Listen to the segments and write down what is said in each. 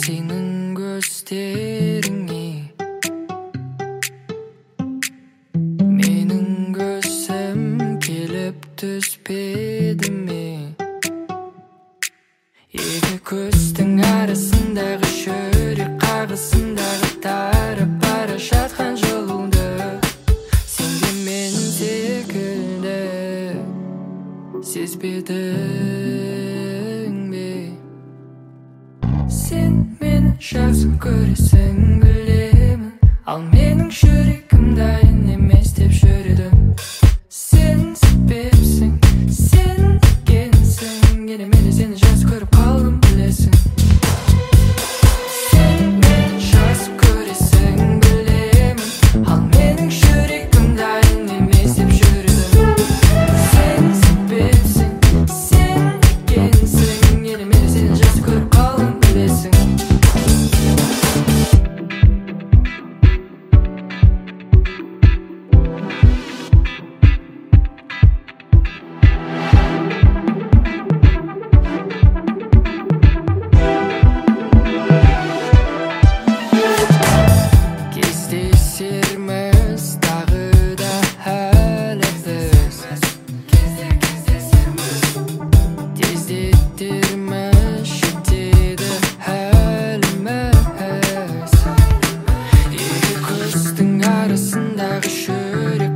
сенің көздеріңе менің көзім келіп түспеді ме? Екі көздің арасындағы жүрек қағысындағы тарап бара жатқан жылуды сен де мен секілді сезбедің бе? Сен мені жақсы көресің білемін, ал менің жүрегім дайын емес деп жүреді. Сен себепсің, сен екенсің, енді мен де сені жақсы көріп қалдым білесің. Сен мені жақсы көресің білемін, ал менің жүрегім дайын емес деп жүреді. Сен себепсің, сен екенсің, енді мен де сені жақсы көріп қалдым білесің. Кездесерміз тағы да әлі біз, тездетерміз жетеді әліміз. Екі көздің арасындағы жүрек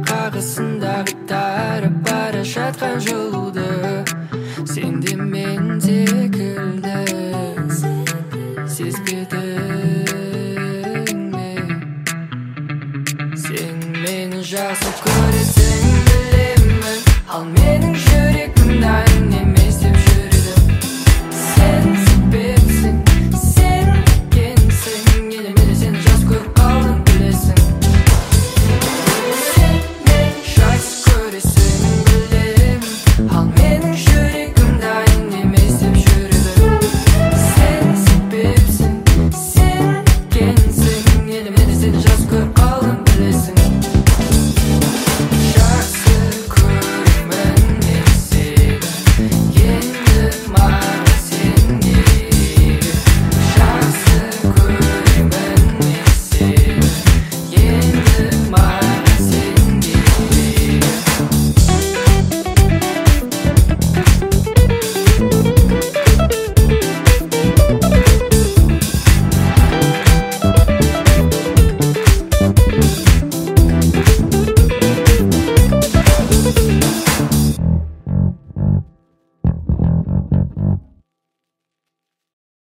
қағысындағы тарап бара жатқан жылуды сен де мен де